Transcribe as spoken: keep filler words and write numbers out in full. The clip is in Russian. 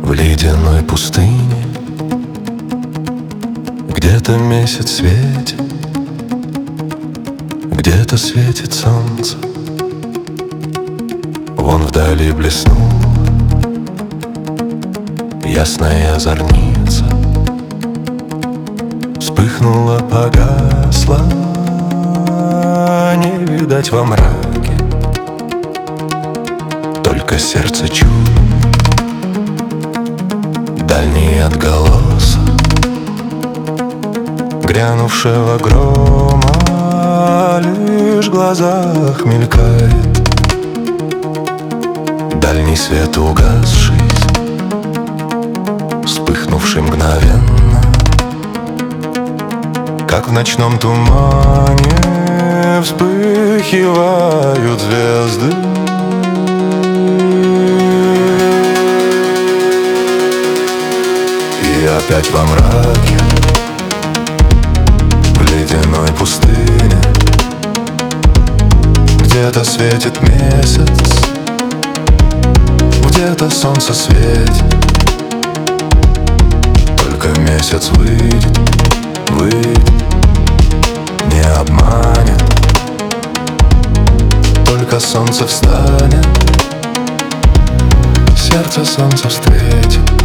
В ледяной пустыне где-то месяц светит, где-то светит солнце. Вон вдали блеснула ясная зорница, вспыхнула, погасла, не видать во мраке, только сердце чует дальний отголосок грянувшего грома. Лишь в глазах мелькает дальний свет угасший, вспыхнувший мгновенно, как в ночном тумане вспыхивают звезды. И опять во мраке, в ледяной пустыне, где-то светит месяц, где-то солнце светит. Только месяц выйдет, выйдет, не обманет. Только солнце встанет, сердце солнце встретит.